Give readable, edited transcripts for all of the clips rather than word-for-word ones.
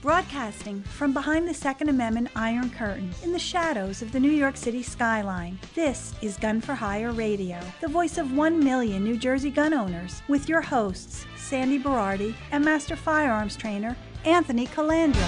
Broadcasting from behind the Second Amendment Iron Curtain in the shadows of the New York City skyline, this is Gun for Hire Radio, the voice of 1 million New Jersey gun owners, with your hosts, Sandy Berardi and Master Firearms Trainer, Anthony Calandra.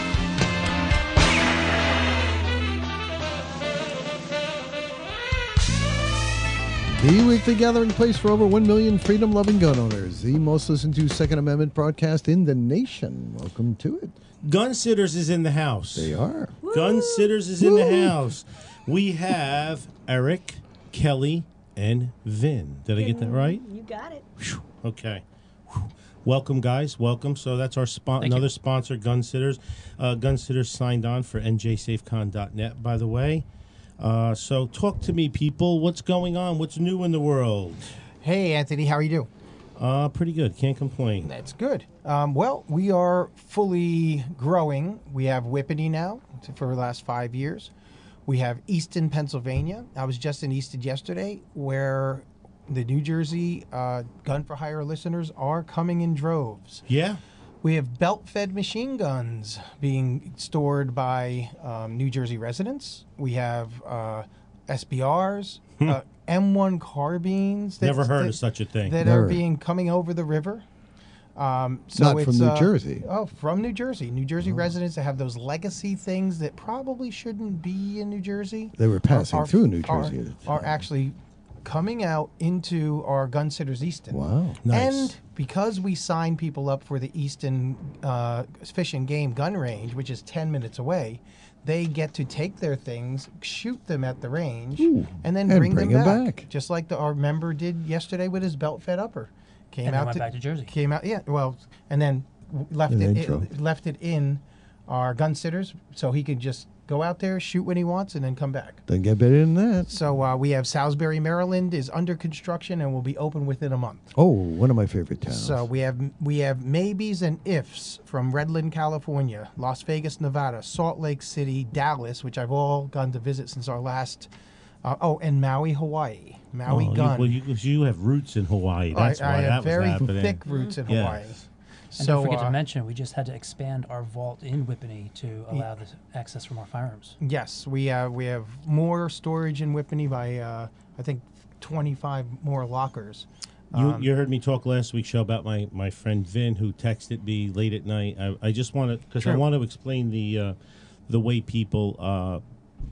The weekly gathering place for over 1 million freedom-loving gun owners. The most listened to Second Amendment broadcast in the nation. Welcome to it. Gun Sitters is in the house. They are. Woo! Gun Sitters is in the house. We have Eric, Kelly, and Vin. Did I get that right? You got it. Whew. Okay. Whew. Welcome, guys. Welcome. So that's our another sponsor, Gun Sitters. Gun Sitters signed on for njsafecon.net, by the way. So talk to me, people. What's going on? What's new in the world? Hey, Anthony. How are you doing? Pretty good. Can't complain. That's good. Well, we are fully growing. We have Whippany now for the last 5 years. We have Easton, Pennsylvania. I was just in Easton yesterday, where the New Jersey Gun for Hire listeners are coming in droves. Yeah. We have belt-fed machine guns being stored by New Jersey residents. We have SBRs, M1 carbines. Never heard of such a thing. That Never. are being coming over the river. Not from New Jersey. Oh, from New Jersey. New Jersey residents that have those legacy things that probably shouldn't be in New Jersey. They were passing through New Jersey. at the Are time. actually coming out into our Gun Sitters Easton. Wow. Nice. And because we sign people up for the Easton Fish and Game gun range, which is 10 minutes away, they get to take their things, shoot them at the range, Ooh, and then and bring bring them them back. back. Just like our member did yesterday with his belt-fed upper. And then went back to Jersey. Came out, yeah. Well, and then left And then it drove. left it in our gun sitters, so he could just go out there, shoot when he wants, and then come back. Doesn't get better than that. So we have Salisbury, Maryland, is under construction and will be open within a month. Oh, one of my favorite towns. So we have maybes and ifs from Redland, California, Las Vegas, Nevada, Salt Lake City, Dallas, which I've all gone to visit since our last. And Maui, Hawaii. Maui gun. You have roots in Hawaii. That's I why have that was very happening. thick roots in Yes. Hawaii. And don't forget to mention, we just had to expand our vault in Whippany to allow the access for more firearms. Yes, we have more storage in Whippany by I think 25 more lockers. You heard me talk last week's show about my friend Vin, who texted me late at night. I just want to, because I True. want to explain the way people,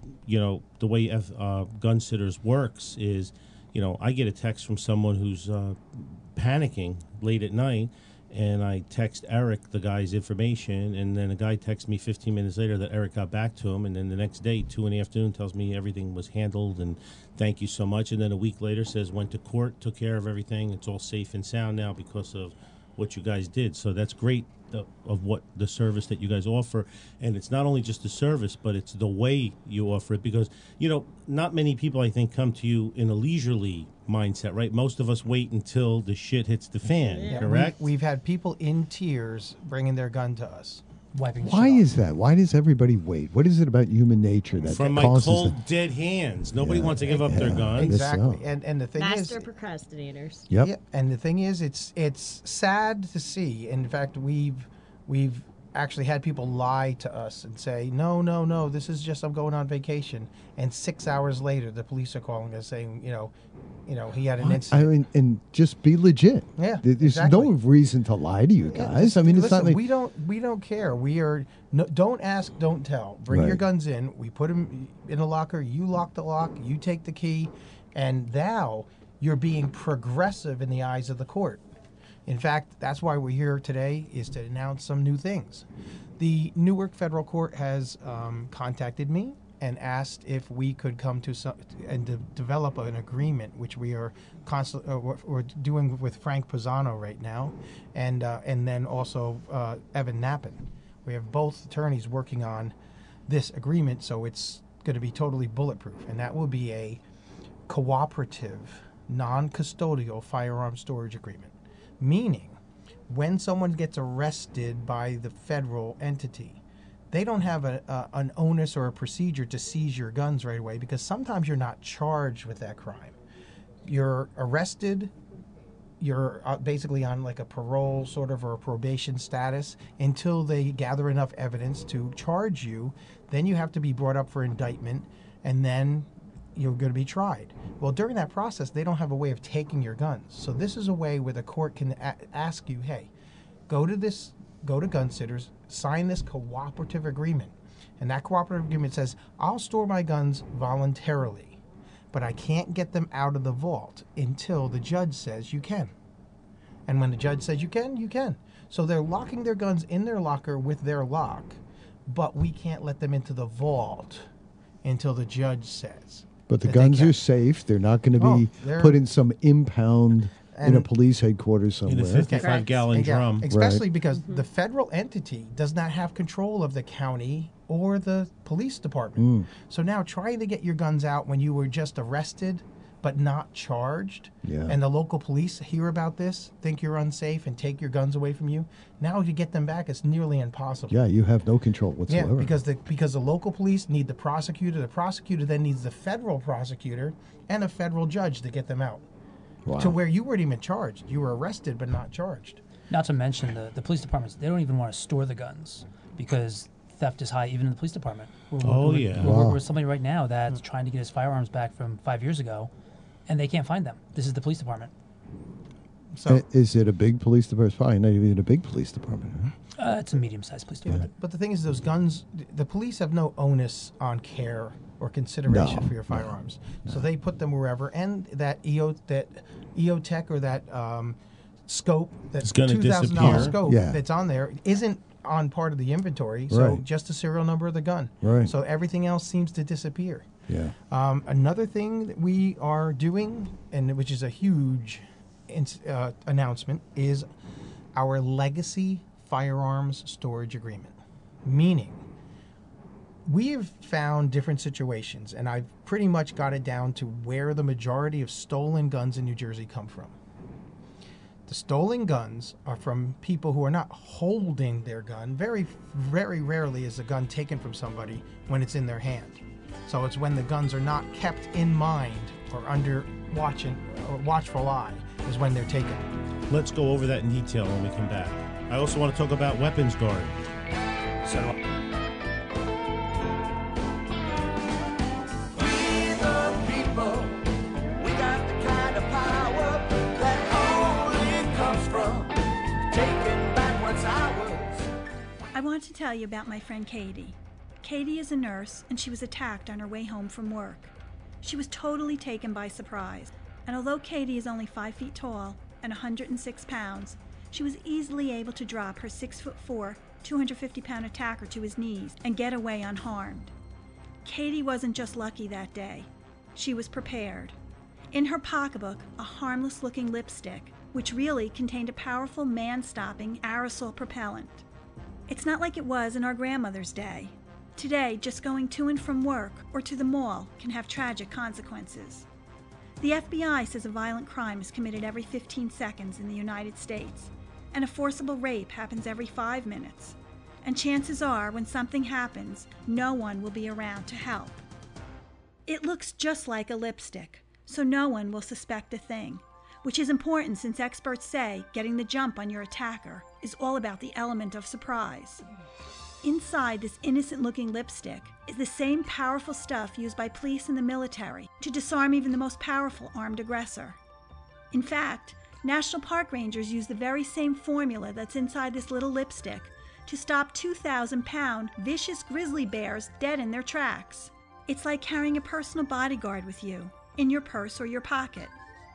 the way Gun Sitters works is, I get a text from someone who's panicking late at night, and I text Eric the guy's information, and then a guy texts me 15 minutes later that Eric got back to him, and then the next day, 2 in the afternoon, tells me everything was handled and thank you so much, and then a week later says went to court, took care of everything, it's all safe and sound now because of what you guys did. So that's great of what the service that you guys offer, and it's not only just the service, but it's the way you offer it, because not many people, I think, come to you in a leisurely mindset, right? Most of us wait until the shit hits the fan, correct? We've had people in tears bringing their gun to us. Wiping the Why shit off. is that? Why does everybody wait? What is it about human nature that From my causes cold, dead hands. Nobody wants to give up their gun. Yes, Exactly. so. And the thing Master is, procrastinators. Yep. yeah, and the thing is, it's sad to see. In fact, we've actually had people lie to us and say, no, this is just I'm going on vacation. And 6 hours later, the police are calling us saying, he had an I incident. mean, and just be legit. Yeah, There's exactly. no reason to lie to you guys. I mean, it's Listen, not like we don't care. We are don't ask, don't tell. Bring your Right. guns in. We put them in a locker. You lock the lock. You take the key, and now you're being progressive in the eyes of the court. In fact, that's why we're here today, is to announce some new things. The Newark Federal Court has contacted me and asked if we could come to develop an agreement, which we are we're doing with Frank Pisano right now, and then also Evan Knappen. We have both attorneys working on this agreement, so it's going to be totally bulletproof, and that will be a cooperative, non-custodial firearm storage agreement. Meaning, when someone gets arrested by the federal entity, they don't have an onus or a procedure to seize your guns right away, because sometimes you're not charged with that crime. You're arrested, you're basically on like a parole sort of or a probation status until they gather enough evidence to charge you. Then you have to be brought up for indictment, and then you're going to be tried. Well, during that process, they don't have a way of taking your guns. So this is a way where the court can ask you, hey, go to Gun Sitters, sign this cooperative agreement. And that cooperative agreement says, I'll store my guns voluntarily, but I can't get them out of the vault until the judge says you can. And when the judge says you can, you can. So they're locking their guns in their locker with their lock, but we can't let them into the vault until the judge says. But the guns are safe. They're not going to be put in some impound in a police headquarters somewhere. In a 55-gallon drum. Especially because the federal entity does not have control of the county or the police department. So now trying to get your guns out when you were just arrested but not charged, and the local police hear about this, think you're unsafe, and take your guns away from you, now to get them back is nearly impossible. Yeah, you have no control whatsoever. Yeah, because the local police need the prosecutor then needs the federal prosecutor and a federal judge to get them out. Wow. To where you weren't even charged. You were arrested but not charged. Not to mention the police departments, they don't even want to store the guns because theft is high even in the police department. We're working with somebody right now that's trying to get his firearms back from 5 years ago, and they can't find them. This is the police department. So is it a big police department? It's probably not even a big police department. Huh? It's a medium-sized police department. But the thing is, those guns, the police have no onus on care or consideration for your firearms. So they put them wherever, and that EOTech or that scope, that's $2,000 scope that's on there, isn't on part of the inventory. So just the serial number of the gun. Right. So everything else seems to disappear. Yeah. Another thing that we are doing, and which is a huge announcement, is our legacy firearms storage agreement. Meaning, we have found different situations, and I've pretty much got it down to where the majority of stolen guns in New Jersey come from. The stolen guns are from people who are not holding their gun. Very, very rarely is a gun taken from somebody when it's in their hand. So it's when the guns are not kept in mind or under watchful eye is when they're taken. Let's go over that in detail when we come back. I also want to talk about Weapons Guard. So. I want to tell you about my friend Katie. Katie is a nurse, and she was attacked on her way home from work. She was totally taken by surprise, and although Katie is only 5 feet tall and 106 pounds, she was easily able to drop her 6'4", 250-pound attacker to his knees and get away unharmed. Katie wasn't just lucky that day. She was prepared. In her pocketbook, a harmless-looking lipstick, which really contained a powerful man-stopping aerosol propellant. It's not like it was in our grandmother's day. Today, just going to and from work or to the mall can have tragic consequences. The FBI says a violent crime is committed every 15 seconds in the United States, and a forcible rape happens every 5 minutes. And chances are, when something happens, no one will be around to help. It looks just like a lipstick, so no one will suspect a thing, which is important since experts say getting the jump on your attacker is all about the element of surprise. Inside this innocent-looking lipstick is the same powerful stuff used by police and the military to disarm even the most powerful armed aggressor. In fact, National Park Rangers use the very same formula that's inside this little lipstick to stop 2,000-pound vicious grizzly bears dead in their tracks. It's like carrying a personal bodyguard with you, in your purse or your pocket.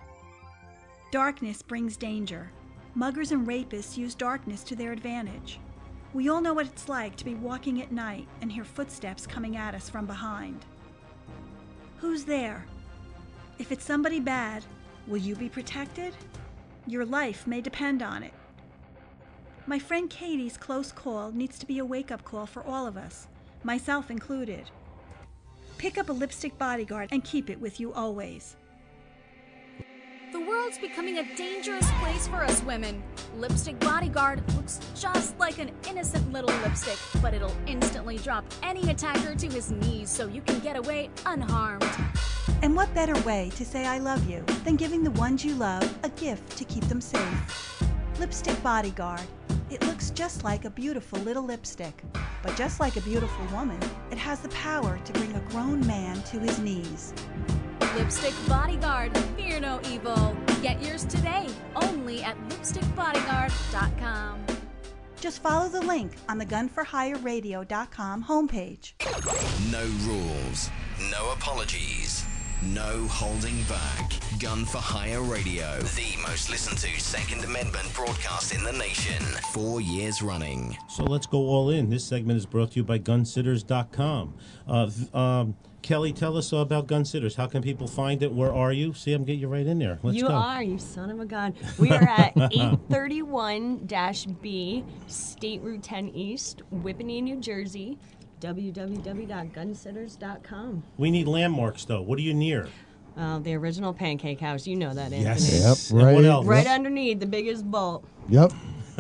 Darkness brings danger. Muggers and rapists use darkness to their advantage. We all know what it's like to be walking at night and hear footsteps coming at us from behind. Who's there? If it's somebody bad, will you be protected? Your life may depend on it. My friend Katie's close call needs to be a wake-up call for all of us, myself included. Pick up a lipstick bodyguard and keep it with you always. The world's becoming a dangerous place for us women. Lipstick Bodyguard looks just like an innocent little lipstick, but it'll instantly drop any attacker to his knees so you can get away unharmed. And what better way to say I love you than giving the ones you love a gift to keep them safe? Lipstick Bodyguard. It looks just like a beautiful little lipstick. But just like a beautiful woman, it has the power to bring a grown man to his knees. Lipstick Bodyguard. Fear no evil. Get yours today, only at lipstickbodyguard.com. Just follow the link on the gunforhireradio.com homepage. No rules, no apologies, no holding back. Gun for Hire Radio, the most listened to Second Amendment broadcast in the nation, 4 years running. So let's go all in. This segment is brought to you by Gunsitters.com. Kelly, tell us about Gunsitters. How can people find it? Where are you? See, I'm getting you right in there. Let's you go. You are, you son of a gun. We are at 831-B, State Route 10 East, Whippany, New Jersey. www.gunsitters.com. We need landmarks, though. What are you near? The original Pancake House. You know that, Anthony. Yes. Yep, right. What else? Right underneath the biggest bolt. Yep.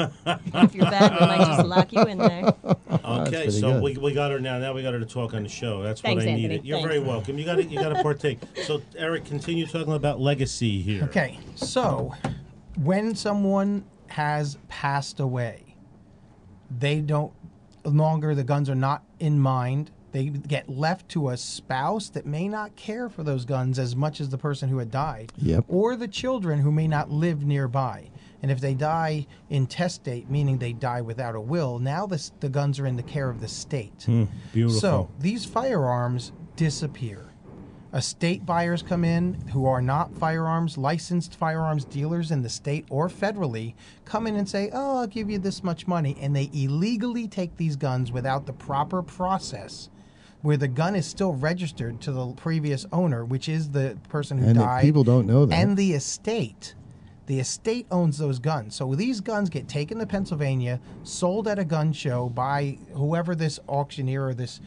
If you're bad, we might just lock you in there. Okay, so we got her now. Now we got her to talk on the show. That's Thanks, what I Anthony. needed. You're Thanks. very welcome. You got to partake. So, Eric, continue talking about legacy here. Okay, so when someone has passed away, they don't longer, the guns are not in mind. They get left to a spouse that may not care for those guns as much as the person who had died. Yep. Or the children who may not live nearby. And if they die intestate, meaning they die without a will, now the guns are in the care of the state. Beautiful. So these firearms disappear. Estate buyers come in who are not firearms, licensed firearms dealers in the state or federally, come in and say, oh, I'll give you this much money. And they illegally take these guns without the proper process, where the gun is still registered to the previous owner, which is the person who died. People don't know that. And the estate. The estate owns those guns. So these guns get taken to Pennsylvania, sold at a gun show by whoever this auctioneer or this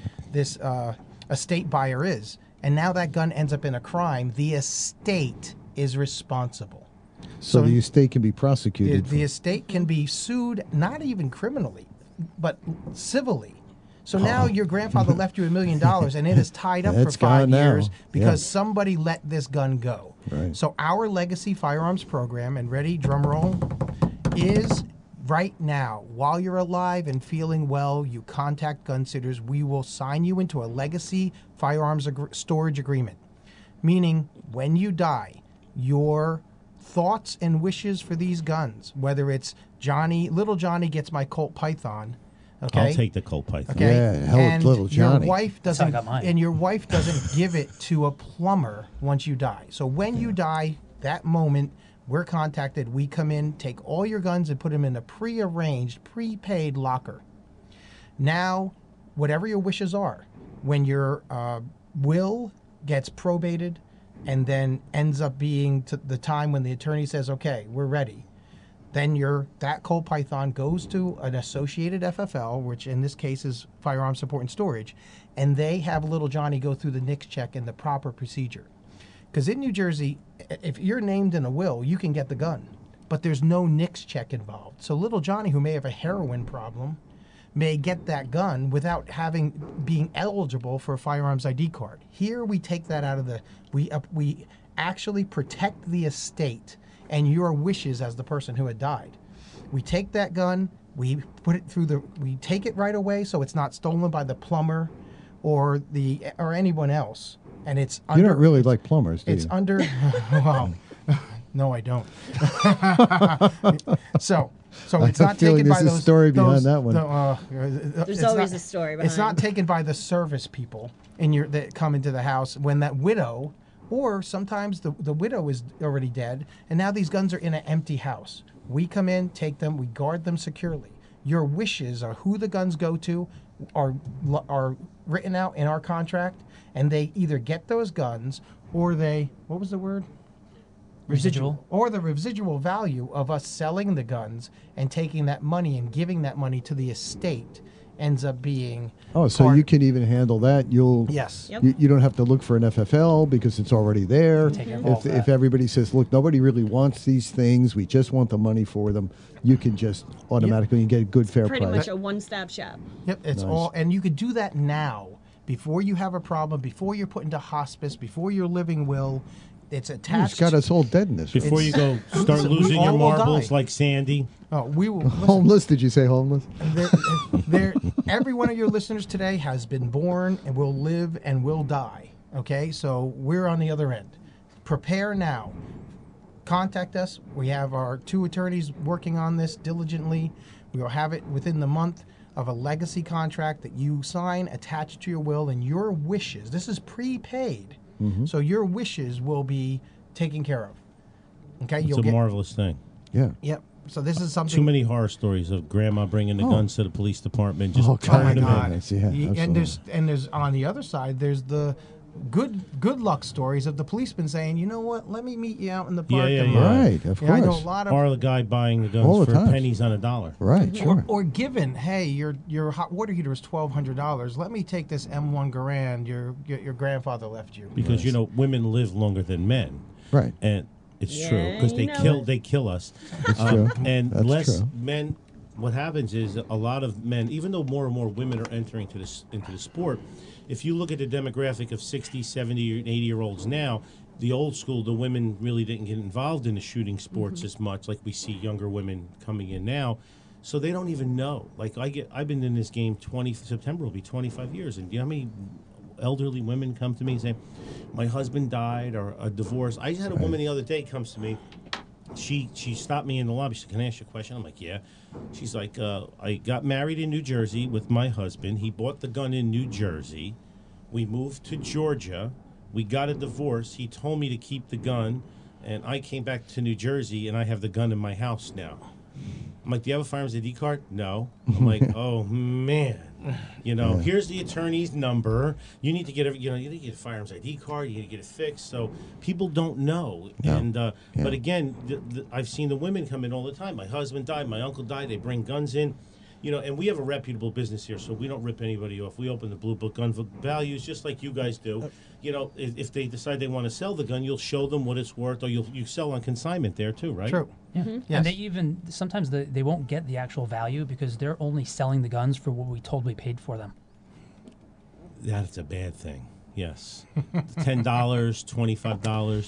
estate buyer is. And now that gun ends up in a crime. The estate is responsible. So the estate can be prosecuted. The estate can be sued, not even criminally, but civilly. So now your grandfather left you $1 million, and it is tied up for That's 5 gone now. years because Yeah. somebody let this gun go. Right. So our legacy firearms program, and ready, drum roll, is right now, while you're alive and feeling well, you contact Gunsitters. We will sign you into a legacy firearms storage agreement, meaning when you die, your thoughts and wishes for these guns, whether it's little Johnny gets my Colt Python. Okay. I'll take the Colt Python. Okay. Yeah, hell of and little Johnny. Your wife That's how I doesn't, got mine. and your wife doesn't give it to a plumber once you die. So when you die, that moment we're contacted. We come in, take all your guns, and put them in a prearranged, prepaid locker. Now, whatever your wishes are, when your will gets probated, and then ends up being to the time when the attorney says, "Okay, we're ready." Then that Colt Python goes to an associated FFL, which in this case is Firearms Support and Storage, and they have little Johnny go through the NICS check and the proper procedure. Because in New Jersey, if you're named in a will, you can get the gun, but there's no NICS check involved. So little Johnny, who may have a heroin problem, may get that gun without being eligible for a firearms ID card. Here we take that out of we actually protect the estate and your wishes as the person who had died. We take that gun, we put it we take it right away so it's not stolen by the plumber or anyone else. And it's You don't really like plumbers, do it's you? under well, no, I don't. so it's I'm not feeling taken by there's a those story behind those- that one. There's always a story behind It's not taken by the service people that come into the house when that widow, or sometimes the widow is already dead, and now these guns are in an empty house. We come in, take them, we guard them securely. Your wishes are who the guns go to are written out in our contract, and they either get those guns or what was the word? Residual. Or the residual value of us selling the guns and taking that money and giving that money to the estate ends up being So you can even handle that. Yes. Yep. You don't have to look for an FFL because it's already there. Take care of all If that. everybody says, look, nobody really wants these things, we just want the money for them, you can just automatically get a good fair Pretty price. much a one-stop shop. Yep, it's Nice. all, and you could do that now before you have a problem, before you're put into hospice, before your living will, it's attached. He's got us all dead in this. Before you go start losing your marbles like Sandy. Oh, we will. Homeless? Did you say homeless? Every one of your listeners today has been born and will live and will die. Okay, so we're on the other end. Prepare now. Contact us. We have our 2 attorneys working on this diligently. We will have it within the month of a legacy contract that you sign attached to your will, and your wishes. This is prepaid. So your wishes will be taken care of. Okay, it's a marvelous thing. Yeah. Yep. So this is something. Too many horror stories of grandma bringing the guns to the police department. Just God. Yeah, and there's on the other side. There's the good luck stories of the policeman saying, you know what, let me meet you out in the park. Right, of course. I know a lot of. Or the guy buying the guns for pennies on a dollar. Right, sure. Or given, hey, your hot water heater is $1,200. Let me take this M1 Garand your grandfather left you. Because women live longer than men. Right. And it's true because they kill us. It's true. And That's less true. men. What happens is a lot of men, even though more and more women are entering into the sport, if you look at the demographic of 60, 70, and 80-year-olds now, the old school, the women really didn't get involved in the shooting sports as much, like we see younger women coming in now. So they don't even know. Like I've been in this game September will be 25 years, and do you know how many elderly women come to me and say, my husband died or a divorce? I just had a woman the other day comes to me. She stopped me in the lobby. She said, can I ask you a question? I'm like, yeah. She's like, I got married in New Jersey with my husband. He bought the gun in New Jersey. We moved to Georgia. We got a divorce. He told me to keep the gun, and I came back to New Jersey, and I have the gun in my house now. I'm like, do you have a firearms ID card? No. I'm like, oh, man. Here's the attorney's number. You need to get you need to get a firearms ID card. You need to get it fixed. So people don't know. Yeah. And but again, I've seen the women come in all the time. My husband died. My uncle died. They bring guns in. And we have a reputable business here, so we don't rip anybody off. We open the Blue Book gun values just like you guys do. If they decide they want to sell the gun, you'll show them what it's worth, or you sell on consignment there too, right? True. Yeah. Yes. And they sometimes they won't get the actual value because they're only selling the guns for what we told we paid for them. That's a bad thing. Yes, $10, $25,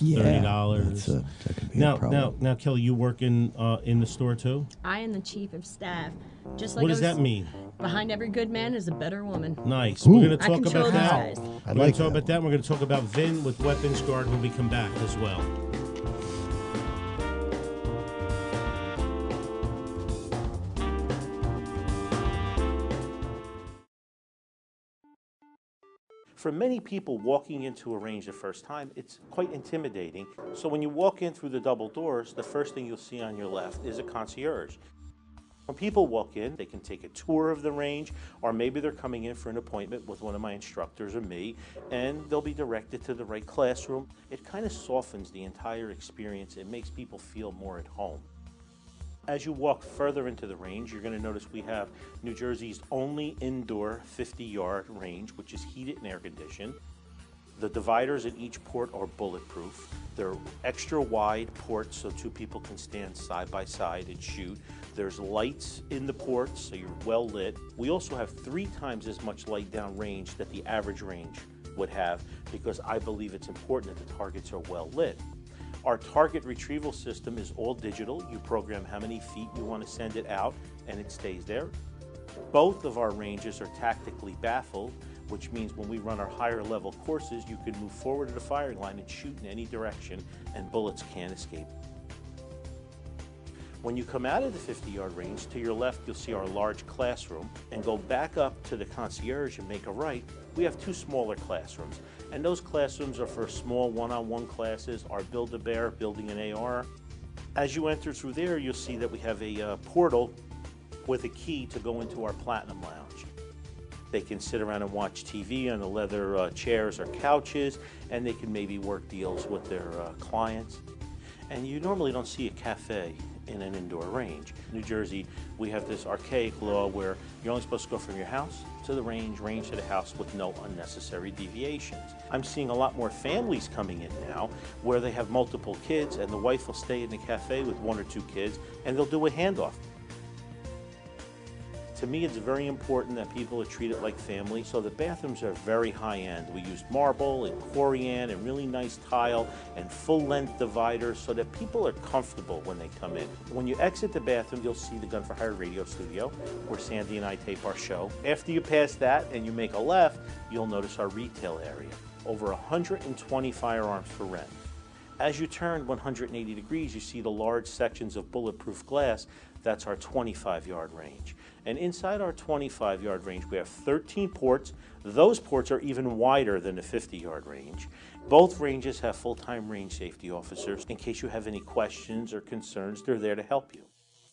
$30. That could be a problem. Now, Kelly, you work in the store too? I am the chief of staff. Just like What does that mean? Behind every good man is a better woman. Nice. Ooh. We're going to I talk control about these that. guys. I We're going like to talk that. about that. We're going to talk about Vin with Weapons Guard when we come back as well. For many people, walking into a range the first time, it's quite intimidating. So when you walk in through the double doors, the first thing you'll see on your left is a concierge. When people walk in, they can take a tour of the range, or maybe they're coming in for an appointment with one of my instructors or me, and they'll be directed to the right classroom. It kind of softens the entire experience. It makes people feel more at home. As you walk further into the range, you're going to notice we have New Jersey's only indoor 50-yard range, which is heated and air conditioned. The dividers at each port are bulletproof. They're extra wide ports so 2 people can stand side by side and shoot. There's lights in the ports, so you're well lit. We also have 3 times as much light down range that the average range would have, because I believe it's important that the targets are well lit. Our target retrieval system is all digital. You program how many feet you want to send it out, and it stays there. Both of our ranges are tactically baffled, which means when we run our higher level courses, you can move forward to the firing line and shoot in any direction, and bullets can't escape. When you come out of the 50-yard range, to your left you'll see our large classroom, and go back up to the concierge and make a right. We have 2 smaller classrooms, and those classrooms are for small one-on-one classes, our Build-A-Bear, building an AR. As you enter through there, you'll see that we have a portal with a key to go into our Platinum Lounge. They can sit around and watch TV on the leather chairs or couches, and they can maybe work deals with their clients. And you normally don't see a cafe in an indoor range. In New Jersey, we have this archaic law where you're only supposed to go from your house to the range to the house with no unnecessary deviations. I'm seeing a lot more families coming in now where they have multiple kids, and the wife will stay in the cafe with 1 or 2 kids, and they'll do a handoff. To me, it's very important that people are treated like family, so the bathrooms are very high-end. We used marble and corian and really nice tile and full-length dividers so that people are comfortable when they come in. When you exit the bathroom, you'll see the Gun for Hire radio studio, where Sandy and I tape our show. After you pass that and you make a left, you'll notice our retail area. Over 120 firearms for rent. As you turn 180 degrees, you see the large sections of bulletproof glass. That's our 25-yard range. And inside our 25-yard range, we have 13 ports. Those ports are even wider than the 50-yard range. Both ranges have full-time range safety officers. In case you have any questions or concerns, they're there to help you.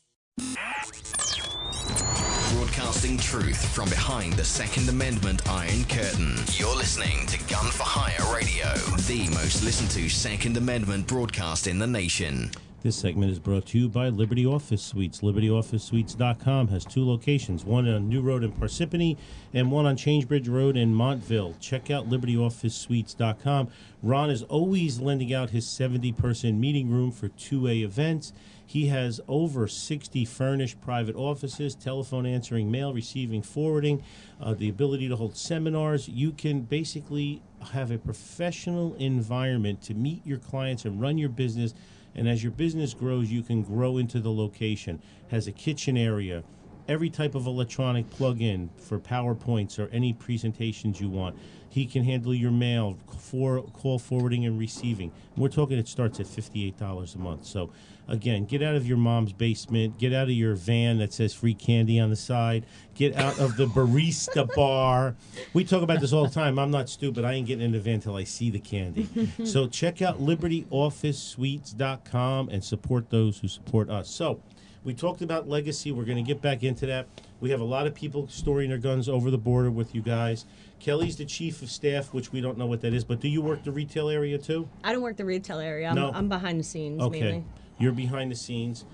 Broadcasting truth from behind the Second Amendment Iron Curtain. You're listening to Gun for Hire Radio, the most listened to Second Amendment broadcast in the nation. This segment is brought to you by Liberty Office Suites. LibertyOfficeSuites.com has 2 locations, one on New Road in Parsippany and one on Changebridge Road in Montville. Check out LibertyOfficeSuites.com. Ron is always lending out his 70-person meeting room for 2A events. He has over 60 furnished private offices, telephone answering, mail receiving, forwarding, the ability to hold seminars. You can basically have a professional environment to meet your clients and run your business. And as your business grows, you can grow into the location. Has a kitchen area, every type of electronic plug-in for PowerPoints or any presentations you want. He can handle your mail, call forwarding and receiving. We're talking it starts at $58 a month. So, again, get out of your mom's basement. Get out of your van that says free candy on the side. Get out of the barista bar. We talk about this all the time. I'm not stupid. I ain't getting in the van until I see the candy. So check out LibertyOfficeSuites.com and support those who support us. So we talked about legacy. We're going to get back into that. We have a lot of people storing their guns over the border with you guys. Kelly's the chief of staff, which we don't know what that is, but do you work the retail area too? I don't work the retail area. I'm behind the scenes mainly. You're behind the scenes.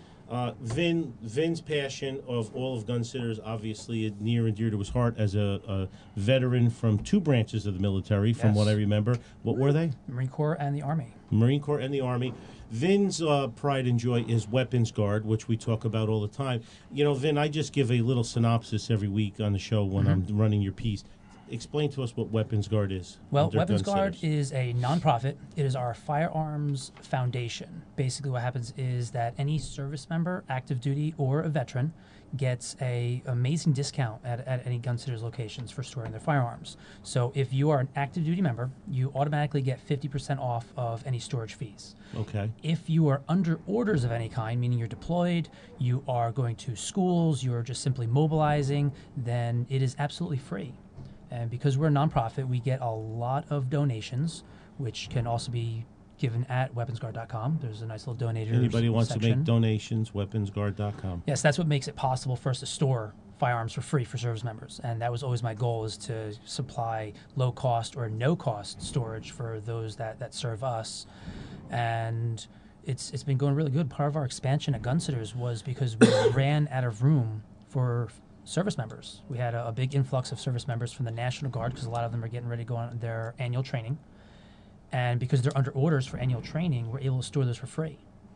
Vin's passion of all of Gun Sitters, obviously near and dear to his heart as a veteran from 2 branches of the military, from what I remember. What were they? Marine Corps and the Army. Marine Corps and the Army. Vin's pride and joy is Weapons Guard, which we talk about all the time. You know, Vin, I just give a little synopsis every week on the show when I'm running your piece. Explain to us what Weapons Guard is. Well, Weapons Guard is a nonprofit. It is our firearms foundation. Basically what happens is that any service member, active duty, or a veteran gets a amazing discount at any Gun Sitters locations for storing their firearms. So if you are an active duty member, you automatically get 50% off of any storage fees. Okay. If you are under orders of any kind, meaning you're deployed, you are going to schools, you're just simply mobilizing, then it is absolutely free. And because we're a nonprofit, we get a lot of donations, which can also be given at weaponsguard.com. There's a nice little donator Anybody wants section. to make donations, weaponsguard.com. Yes, that's what makes it possible for us to store firearms for free for service members. And that was always my goal, is to supply low-cost or no-cost storage for those that serve us. And it's been going really good. Part of our expansion at Gun Sitters was because we ran out of room for service members. We had a big influx of service members from the National Guard because a lot of them are getting ready to go on their annual training. And because they're under orders for annual training, we're able to store those for free.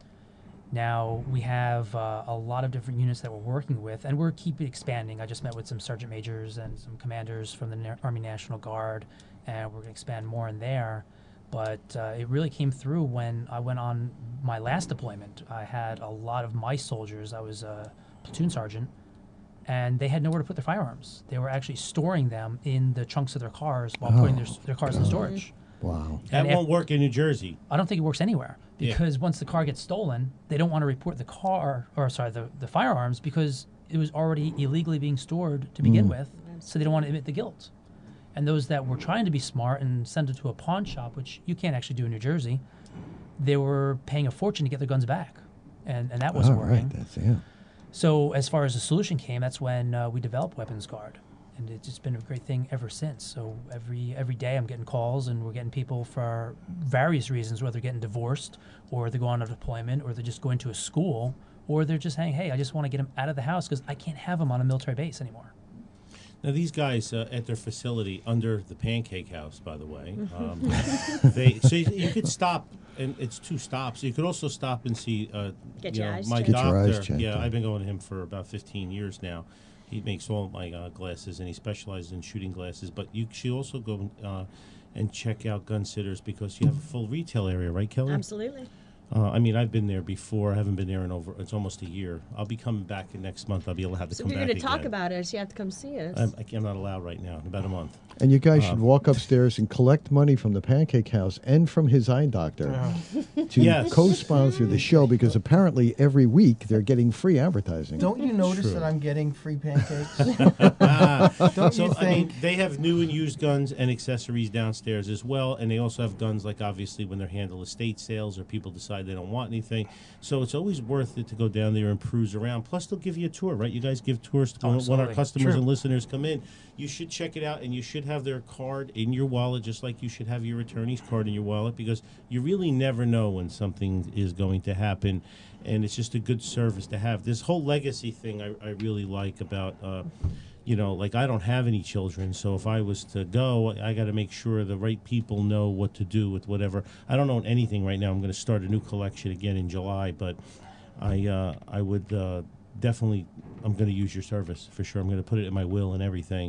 Now, we have a lot of different units that we're working with, and we're keeping expanding. I just met with some sergeant majors and some commanders from the Army National Guard, and we're going to expand more in there. But it really came through when I went on my last deployment. I had a lot of my soldiers. I was a platoon sergeant, and they had nowhere to put their firearms. They were actually storing them in the trunks of their cars while putting their cars in storage. Wow. That won't work in New Jersey. I don't think it works anywhere, because once the car gets stolen, they don't want to report the firearms, because it was already illegally being stored to begin with, so they don't want to admit the guilt. And those that were trying to be smart and send it to a pawn shop, which you can't actually do in New Jersey, they were paying a fortune to get their guns back, and that wasn't working. So as far as the solution came, that's when we developed Weapons Guard. And it's just been a great thing ever since. So every day I'm getting calls, and we're getting people for various reasons, whether they're getting divorced, or they're going on a deployment, or they're just going to a school, or they're just saying, hey, I just want to get them out of the house because I can't have them on a military base anymore. Now, these guys at their facility under the Pancake House, by the way, so you could stop, and it's 2 stops. You could also stop and see my doctor. Your eyes checked. Yeah, I've been going to him for about 15 years now. He makes all my glasses, and he specializes in shooting glasses. But you should also go and check out Gun Sitters because you have a full retail area, right, Kelly? Absolutely. I mean, I've been there before. I haven't been there in it's almost a year. I'll be coming back next month. I'll be able to have to So come if back you're going to talk again. about it, you have to come see us. I'm not allowed right now, in about a month. And you guys should walk upstairs and collect money from the Pancake House and from his eye doctor to co-sponsor the show because apparently every week they're getting free advertising. Don't you notice that I'm getting free pancakes? Don't you think? I mean, they have new and used guns and accessories downstairs as well, and they also have guns like obviously when they handle estate sales or people decide they don't want anything. So it's always worth it to go down there and cruise around. Plus, they'll give you a tour, right? You guys give tours to when our customers and listeners come in. You should check it out, and you should have their card in your wallet, just like you should have your attorney's card in your wallet, because you really never know when something is going to happen, and it's just a good service to have. This whole legacy thing I really like about, like I don't have any children, so if I was to go, I got to make sure the right people know what to do with whatever. I don't own anything right now. I'm going to start a new collection again in July, but I would definitely, I'm going to use your service for sure. I'm going to put it in my will and everything.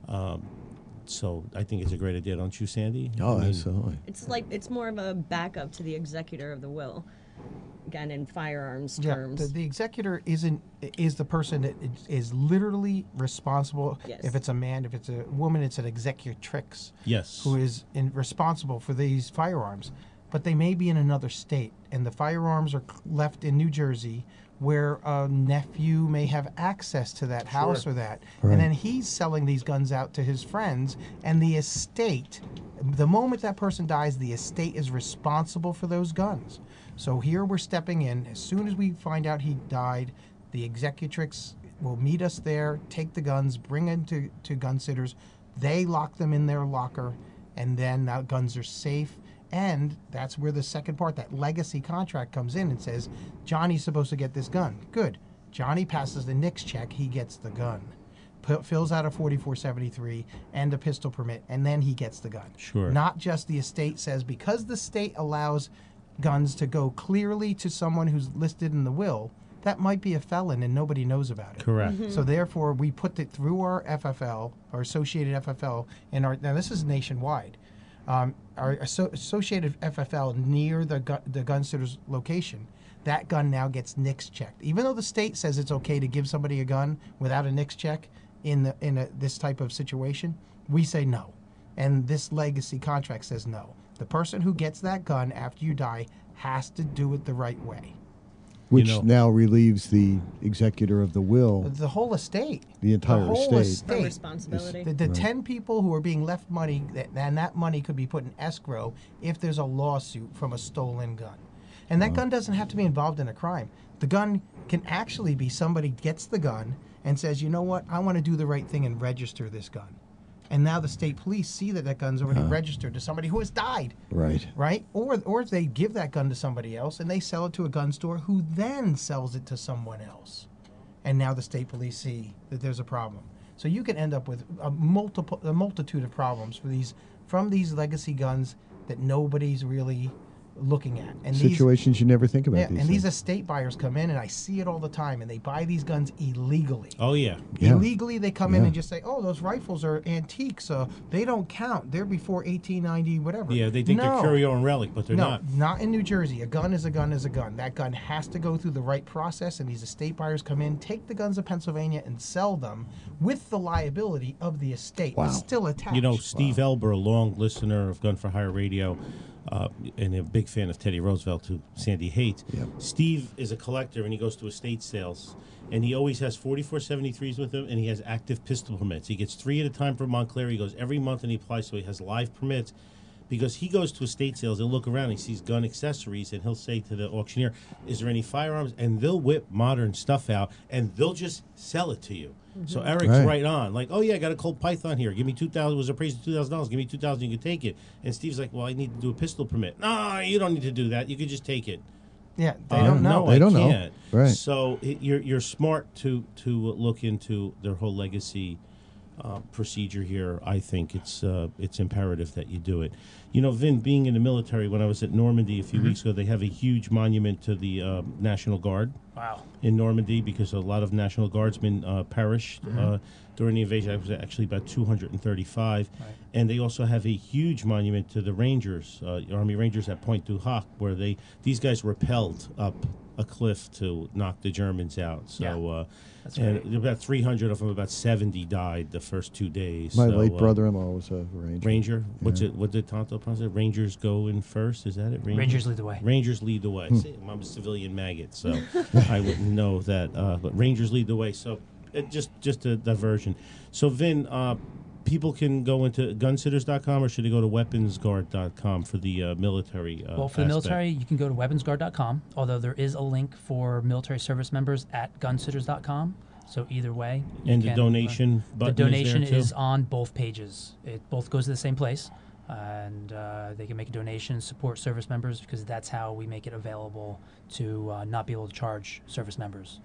So I think it's a great idea, don't you, Sandy? Oh, absolutely. It's more of a backup to the executor of the will. Again, in firearms terms. The executor is the person that is literally responsible. Yes. If it's a man, if it's a woman, it's an executrix. Yes. Who is responsible for these firearms. But they may be in another state, and the firearms are left in New Jersey, where a nephew may have access to that house or that. Right. And then he's selling these guns out to his friends, and the estate, the moment that person dies, the estate is responsible for those guns. So here we're stepping in. As soon as we find out he died, the executrix will meet us there, take the guns, bring them to Gun Sitters. They lock them in their locker, and then now guns are safe. And that's where the second part, that legacy contract, comes in and says, Johnny's supposed to get this gun. Good. Johnny passes the NICS check, he gets the gun. Fills out a 4473 and a pistol permit, and then he gets the gun. Sure. Not just the estate says, because the state allows guns to go clearly to someone who's listed in the will, that might be a felon and nobody knows about it. Correct. Mm-hmm. So therefore, we put it through our FFL, our associated FFL, now this is nationwide. Our associated FFL near the gun sitter's location, that gun now gets NICS checked. Even though the state says it's okay to give somebody a gun without a NICS check in this type of situation, we say no. And this legacy contract says no. The person who gets that gun after you die has to do it the right way. Which now relieves the executor of the will. The whole estate. The entire estate. The responsibility. The 10 people who are being left money, and that money could be put in escrow if there's a lawsuit from a stolen gun. And that gun doesn't have to be involved in a crime. The gun can actually be somebody gets the gun and says, you know what, I want to do the right thing and register this gun. And now the state police see that gun's already registered to somebody who has died. Right. Right? Or they give that gun to somebody else and they sell it to a gun store who then sells it to someone else. And now the state police see that there's a problem. So you can end up with a multitude of problems from these legacy guns that nobody's really looking at. And situations you never think about. These estate buyers come in, and I see it all the time, and they buy these guns illegally. Oh, yeah. Illegally, they come in and just say, oh, those rifles are antiques, so they don't count. They're before 1890, whatever. Yeah, they think they're curio and relic, but they're not. Not in New Jersey. A gun is a gun is a gun. That gun has to go through the right process, and these estate buyers come in, take the guns to Pennsylvania, and sell them with the liability of the estate. It's still attached. You know, Steve Elber, a long listener of Gun for Hire Radio, and a big fan of Teddy Roosevelt, who Sandy hates. Yep. Steve is a collector, and he goes to estate sales, and he always has 4473s with him, and he has active pistol permits. He gets 3 at a time from Montclair. He goes every month, and he applies, so he has live permits. Because he goes to estate sales, he'll look around, he sees gun accessories, and he'll say to the auctioneer, is there any firearms? And they'll whip modern stuff out, and they'll just sell it to you. Mm-hmm. So Eric's right on. Like, oh, yeah, I got a Colt Python here. Give me $2,000. It was appraised at $2,000. Give me $2,000. You can take it. And Steve's like, well, I need to do a pistol permit. No, you don't need to do that. You can just take it. Yeah, they don't know. No, they don't can't. know. Right. So you're smart to look into their whole legacy procedure here. I think it's imperative that you do it. You know, Vin, being in the military, when I was at Normandy a few weeks ago, they have a huge monument to the National Guard. Wow. In Normandy, because a lot of National Guardsmen perished during the invasion. I was actually about 235. Right. And they also have a huge monument to the Rangers, Army Rangers at Pointe du Hoc, where these guys rappelled up a cliff to knock the Germans out. So, and about 300 of them, about 70 died the first 2 days. My late brother-in-law was a Ranger. Ranger? What did Tonto pronounce it? Rangers go in first? Is that it? Rangers lead the way. Rangers lead the way. See, I'm a civilian maggot, so I wouldn't know that. But Rangers lead the way. So just a diversion. So, Vin, people can go into gunsitters.com, or should they go to weaponsguard.com for the military Well, for the military, you can go to weaponsguard.com, although there is a link for military service members at gunsitters.com. So either way. And the donation button The donation is there too? is on both pages. It both goes to the same place. And they can make a donation, support service members, because that's how we make it available to not be able to charge service members.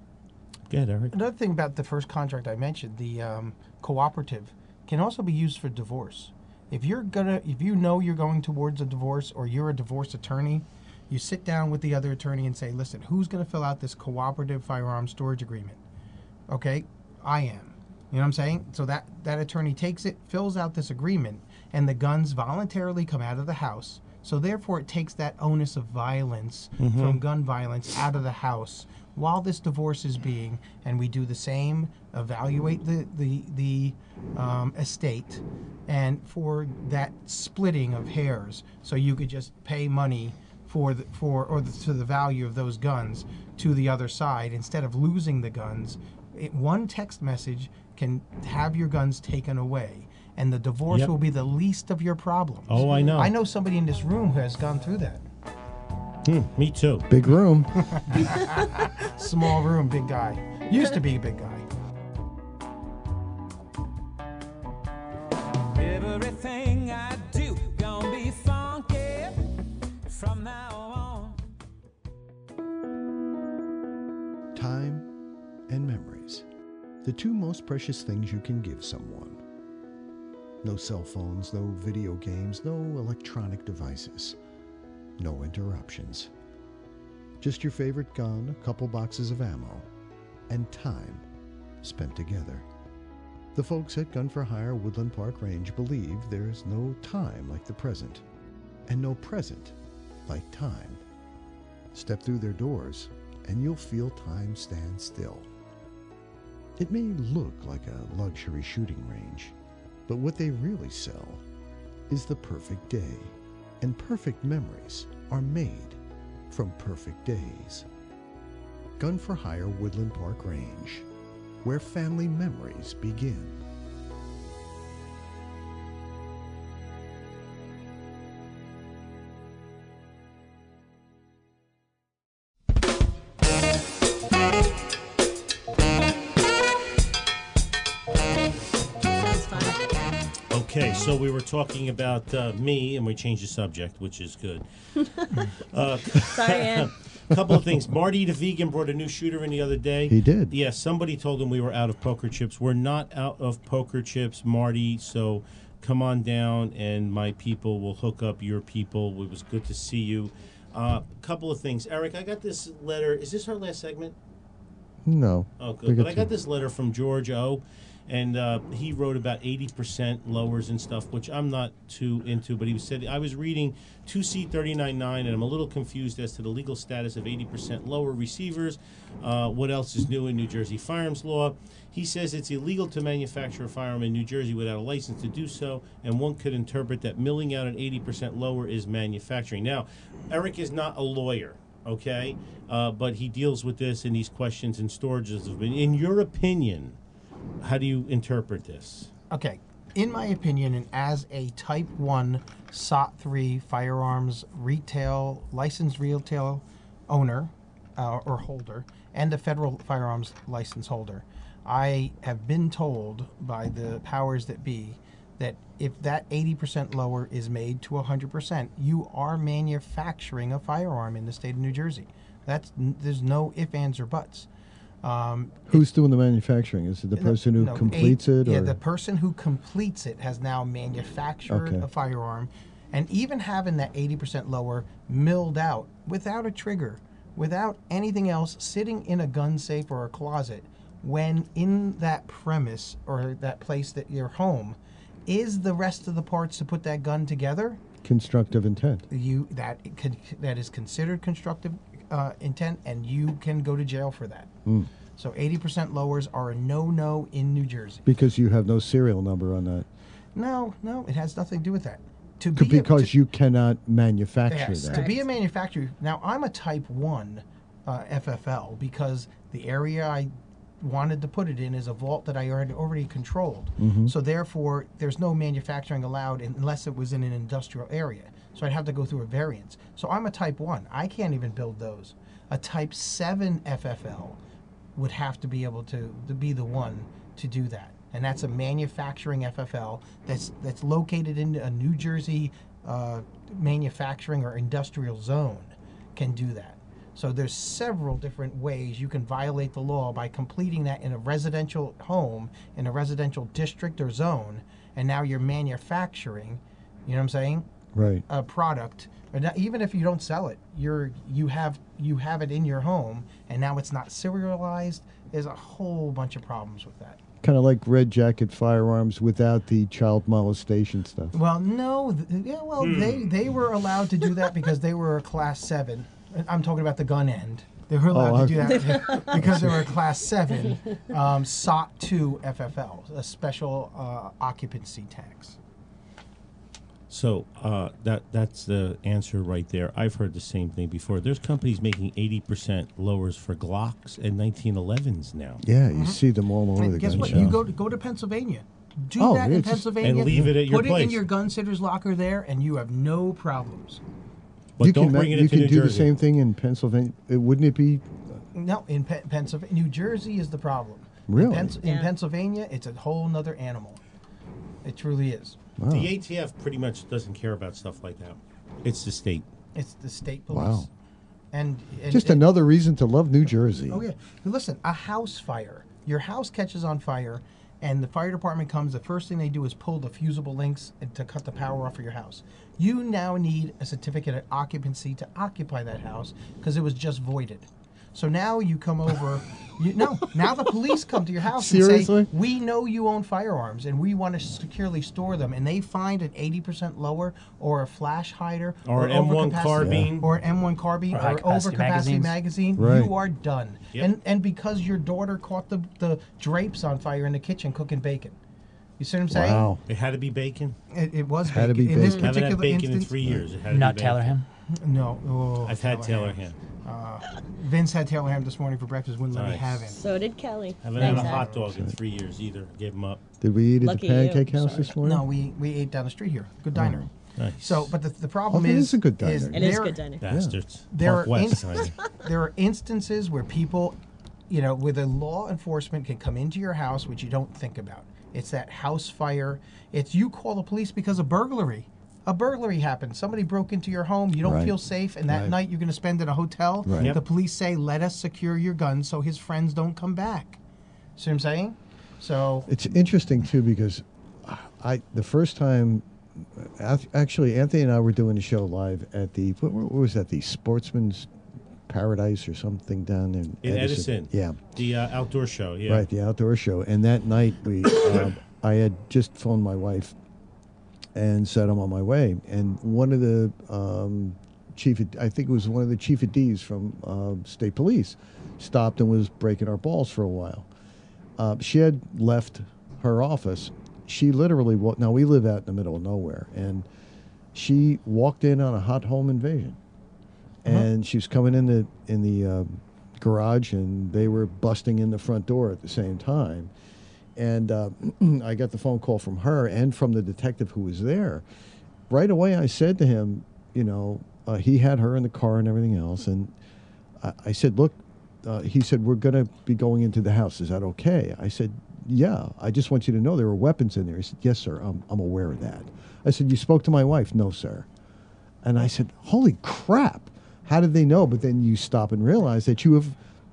Good, Eric. Another thing about the first contract I mentioned, the cooperative, can also be used for divorce. If you know you're going towards a divorce, or you're a divorce attorney, you sit down with the other attorney and say, listen, who's going to fill out this cooperative firearm storage agreement? Okay, I am. You know what I'm saying? So that attorney takes it, fills out this agreement, and the guns voluntarily come out of the house. So therefore it takes that onus of violence from gun violence out of the house while this divorce is being, and we do the same, evaluate the estate, and for that splitting of hairs, so you could just pay money to the value of those guns to the other side instead of losing the guns. One text message can have your guns taken away, and the divorce will be the least of your problems. Oh, I know. I know somebody in this room who has gone through that. Me too. Big room. Small room, big guy. Used to be a big guy. Everything I do gonna be funky from now on. Time and memories. The two most precious things you can give someone. No cell phones, no video games, no electronic devices. No interruptions. Just your favorite gun, a couple boxes of ammo, and time spent together. The folks at Gun for Hire Woodland Park Range believe there's no time like the present, and no present like time. Step through their doors, and you'll feel time stand still. It may look like a luxury shooting range, but what they really sell is the perfect day. And perfect memories are made from perfect days. Gun for Hire Woodland Park Range, where family memories begin. Okay, so we were talking about me, and we changed the subject, which is good. Sorry, Ann. A couple of things. Marty the vegan brought a new shooter in the other day. He did. Yeah, somebody told him we were out of poker chips. We're not out of poker chips, Marty, so come on down, and my people will hook up your people. It was good to see you. A couple of things. Eric, I got this letter. Is this our last segment? No. Oh, good. But I got this letter from George O., and he wrote about 80% lowers and stuff, which I'm not too into. But he said, I was reading 2C39.9, and I'm a little confused as to the legal status of 80% lower receivers. What else is new in New Jersey firearms law? He says it's illegal to manufacture a firearm in New Jersey without a license to do so, and one could interpret that milling out an 80% lower is manufacturing. Now, Eric is not a lawyer, okay? But he deals with this and these questions and storages. In your opinion, how do you interpret this? Okay. In my opinion, and as a Type 1 SOT 3 firearms licensed retail owner or holder, and a federal firearms license holder, I have been told by the powers that be that if that 80% lower is made to 100%, you are manufacturing a firearm in the state of New Jersey. There's no ifs, ands, or buts. Who's doing the manufacturing? Is it the person who completes it? Yeah, or? the person who completes it has now manufactured a firearm, and even having that 80% lower milled out without a trigger, without anything else, sitting in a gun safe or a closet, when in that premise or that place that your home is the rest of the parts to put that gun together. Constructive intent. That is considered constructive intent, and you can go to jail for that. So 80% lowers are a no-no in New Jersey. Because you have no serial number on that. No, it has nothing to do with that. Because you cannot manufacture that. To be a manufacturer, now I'm a Type 1 FFL because the area I wanted to put it in is a vault that I already controlled. So therefore, there's no manufacturing allowed unless it was in an industrial area. So I'd have to go through a variance. So I'm a Type 1. I can't even build those. A Type 7 FFL would have to be able to be the one to do that. And that's a manufacturing FFL that's located in a New Jersey manufacturing or industrial zone can do that. So there's several different ways you can violate the law by completing that in a residential home, in a residential district or zone, and now you're manufacturing, you know what I'm saying? Right. A product, or not, even if you don't sell it, you have it in your home, and now it's not serialized. There's a whole bunch of problems with that. Kind of like Red Jacket firearms without the child molestation stuff. Well, no, they were allowed to do that because they were a Class 7. I'm talking about the gun end. They were allowed to do that because they were a Class 7 SOT 2 FFL, a special occupancy tax. So that's the answer right there. I've heard the same thing before. There's companies making 80% lowers for Glocks and 1911s now. Yeah, you see them all over the gun Guess what? show. You go to Pennsylvania. Do that in Pennsylvania. And leave it at your place. place. Put it in your gun sitter's locker there, and you have no problems. But don't bring it into New Jersey. You can do the same thing in Pennsylvania. Wouldn't it be? No, in Pennsylvania. New Jersey is the problem. Really? In Pennsylvania, it's a whole nother animal. It truly is. Wow. The ATF pretty much doesn't care about stuff like that. It's the state. It's the state police. Wow. And just another reason to love New Jersey. Oh, yeah. Listen, a house fire. Your house catches on fire, and the fire department comes. The first thing they do is pull the fusible links to cut the power off of your house. You now need a certificate of occupancy to occupy that house because it was just voided. So now you come over. Now the police come to your house and say, we know you own firearms and we want to securely store them. And they find an 80% lower or a flash hider or an M1 carbine or an M1 carbine or overcapacity magazine. Right. You are done. Yep. And because your daughter caught the drapes on fire in the kitchen cooking bacon. You see what I'm saying? Wow. It had to be bacon? It was bacon. Had to be bacon. In this haven't particular had bacon instance, in 3 years. It had to Not be Taylor bacon. ham? No. I've had Taylor ham. Vince had Taylor ham this morning for breakfast. Wouldn't let me have him. So did Kelly. I haven't had a hot dog in 3 years either. Gave him up. Did we eat at Lucky the Pancake you. House Sorry. this morning? No, we ate down the street here. Good diner. Nice. So, but the problem it is, is a good diner. It is a good diner. Bastards. There Park are West. honey. there are instances where people, where the law enforcement can come into your house, which you don't think about. It's that house fire. It's you call the police because of burglary. A burglary happened. Somebody broke into your home. You don't feel safe, and that night you're going to spend in a hotel. Right. Yep. The police say, "Let us secure your gun so his friends don't come back." See what I'm saying? So it's interesting too because the first time, actually, Anthony and I were doing a show live at the what was that? The Sportsman's Paradise or something down in Edison. Yeah. The outdoor show. Yeah. Right, the outdoor show. And that night we, I had just phoned my wife and said I'm on my way. And one of the I think it was one of the chief of D's from state police, stopped and was breaking our balls for a while. She had left her office. She literally now we live out in the middle of nowhere, and she walked in on a hot home invasion. And she was coming in the garage, and they were busting in the front door at the same time. And I got the phone call from her and from the detective who was there. Right away, I said to him, he had her in the car and everything else. And I said, look, he said, we're going to be going into the house. Is that okay? I said, yeah, I just want you to know there were weapons in there. He said, yes, sir, I'm aware of that. I said, you spoke to my wife? No, sir. And I said, holy crap. How did they know? But then you stop and realize that you have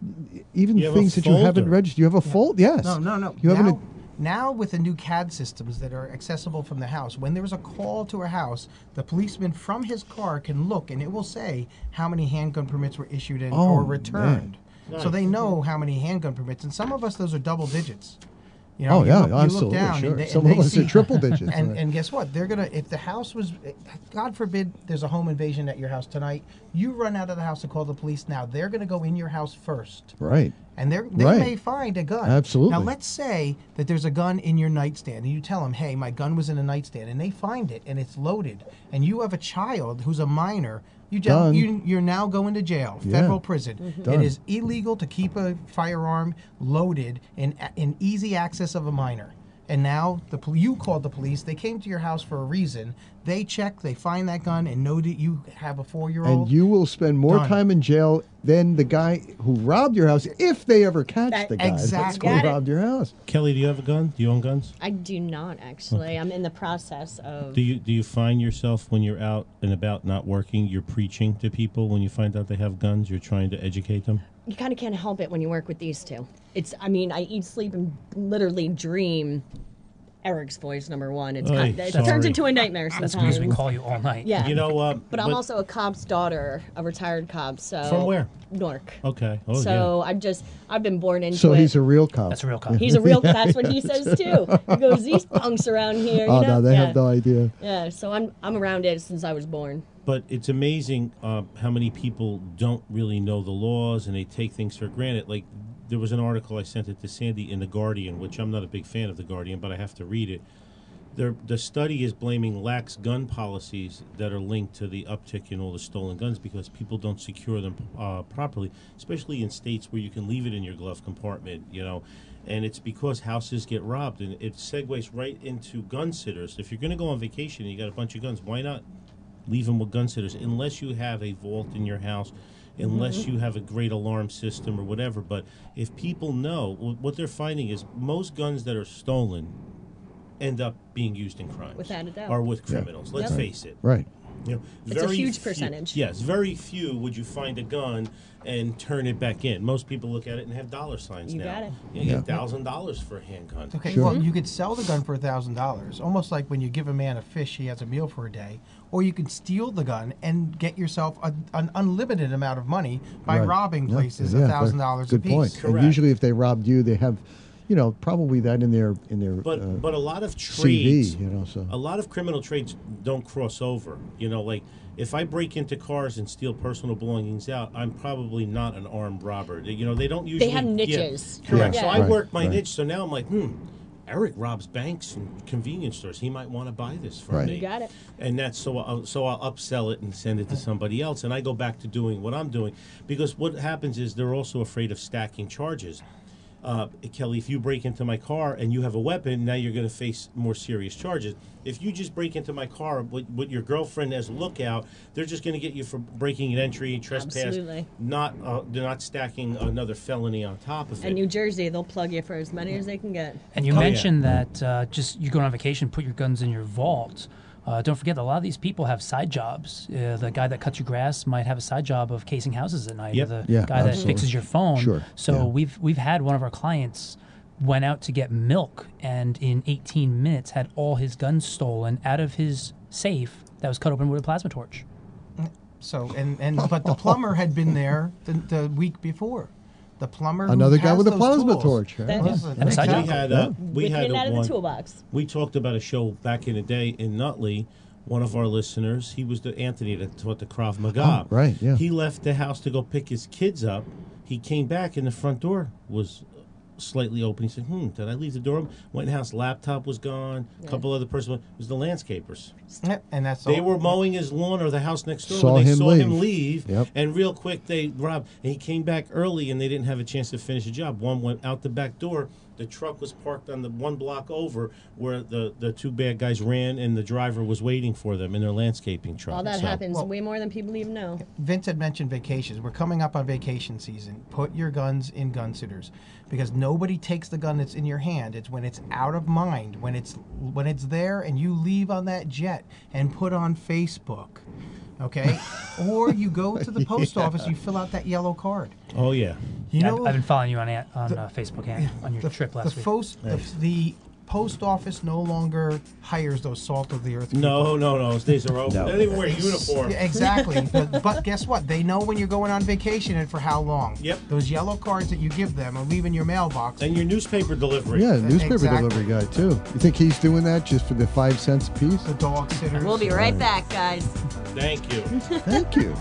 even You have things a that you haven't folder. registered. You have a fold. Yes. No. You have Now with the new CAD systems that are accessible from the house, when there's a call to a house, the policeman from his car can look and it will say how many handgun permits were issued or returned. Man. So they know how many handgun permits. And some of us, those are double digits. You Oh, yeah, you absolutely, look down sure. and Some they of us are see- triple digits, And, right. and guess what? They're gonna, if the house was, God forbid, there's a home invasion at your house tonight. You run out of the house to call the police. Now they're gonna go in your house first. Right. And they Right. may find a gun. Absolutely. Now let's say that there's a gun in your nightstand, and you tell them, "Hey, my gun was in a nightstand," and they find it and it's loaded, and you have a child who's a minor. Done. You're now going to jail, Yeah. federal prison. Done. It is illegal to keep a firearm loaded in easy access of a minor. And now you called the police. They came to your house for a reason. They check, they find that gun, and know that you have a 4-year-old. And you will spend more Done. time in jail than the guy who robbed your house, if they ever catch the guy exactly. who robbed your house. Kelly, do you have a gun? Do you own guns? I do not actually. I'm in the process of. Do you find yourself when you're out and about not working, you're preaching to people when you find out they have guns? You're trying to educate them? You kind of can't help it when you work with these two. I eat, sleep, and literally dream Eric's voice, number one. It sorry. turns into a nightmare sometimes. That's because we call you all night. Yeah. You know, but I'm also a cop's daughter, a retired cop. So From where? Newark. Okay. Oh, So I've been born into So it. he's a real cop. That's a real cop. He's a real. That's what he says too. He goes, "These punks around here." Oh, you know? no, they yeah. have no idea. Yeah. So I'm around it since I was born. But it's amazing how many people don't really know the laws and they take things for granted. Like, there was an article I sent it to Sandy in The Guardian, which I'm not a big fan of The Guardian, but I have to read it. The study is blaming lax gun policies that are linked to the uptick in all the stolen guns because people don't secure them properly, especially in states where you can leave it in your glove compartment, and it's because houses get robbed, and it segues right into gun sitters. If you're going to go on vacation and you got a bunch of guns, why not leave them with gun sitters unless you have a vault in your house, unless you have a great alarm system or whatever. But if people know, what they're finding is most guns that are stolen end up being used in crimes. Without a doubt. Or with criminals. Let's face it. Right. It's a huge percentage. Yes, very few would you find a gun and turn it back in. Most people look at it and have dollar signs You now. got it. You get $1,000 for a handgun. Okay, Sure. well, you could sell the gun for $1,000, almost like when you give a man a fish, he has a meal for a day. Or you can steal the gun and get yourself an unlimited amount of money by Right. robbing Yeah, places yeah, $1,000 a Good piece. point. Correct. And usually, if they robbed you, they have, probably that in their But a lot of CV, trades, so a lot of criminal trades don't cross over. Like if I break into cars and steal personal belongings out, I'm probably not an armed robber. They don't usually. They have niches. Yeah, correct. Yeah. So I Right, work my right. niche. So now I'm like, Eric robs banks and convenience stores. He might want to buy this from Right. me. You got it. And that's so I'll upsell it and send it to somebody else, and I go back to doing what I'm doing because what happens is they're also afraid of stacking charges. Kelly, if you break into my car and you have a weapon, now you're going to face more serious charges. If you just break into my car with your girlfriend as a lookout, they're just going to get you for breaking an entry, trespass. Absolutely. They're not stacking another felony on top of it. In New Jersey, they'll plug you for as many as they can get. And you Oh, yeah. mentioned that just you're going on vacation, put your guns in your vault. Don't forget that a lot of these people have side jobs. The guy that cuts your grass might have a side job of casing houses at night. Yep. Or the Yeah, guy that absolutely. fixes your phone. Sure, So yeah. we've had one of our clients went out to get milk and in 18 minutes had all his guns stolen out of his safe that was cut open with a plasma torch. So but the plumber had been there the week before. The plumber, who Another guy has with a those plasma tools. torch. Yeah. That- Yes, And a side we job. had we Whipping had it out of one. the toolbox. We talked about a show back in the day in Nutley. One of our listeners, he was the Anthony that taught the Krav Maga. Oh, right, yeah. He left the house to go pick his kids up. He came back and the front door was slightly open. He said, did I leave the door open? Went in the house, laptop was gone. A couple other persons. It was the landscapers. Yeah, and that's They all. were mowing his lawn or the house next door Saw when they him saw leave. him leave. Yep. And real quick, they robbed. And he came back early, and they didn't have a chance to finish the job. One went out the back door. The truck was parked on the one block over where the two bad guys ran, and the driver was waiting for them in their landscaping truck. All that So- happens way more than people even know. Vince had mentioned vacations. We're coming up on vacation season. Put your guns in gun sitters because nobody takes the gun that's in your hand. It's when it's out of mind, when it's there and you leave on that jet and put on Facebook. okay? Or you go to the post office, you fill out that yellow card. Oh, yeah. You know, I've been following you on Facebook on your trip last week. The post office no longer hires those salt of the earth people. No. Those days are over. They don't even wear uniform. Yeah, exactly. but guess what? They know when you're going on vacation and for how long. Yep. Those yellow cards that you give them are leaving your mailbox. And your newspaper delivery. Yeah, newspaper delivery guy, too. You think he's doing that just for the 5 cents a piece? The dog sitters. We'll be right back, guys. Thank you. Thank you.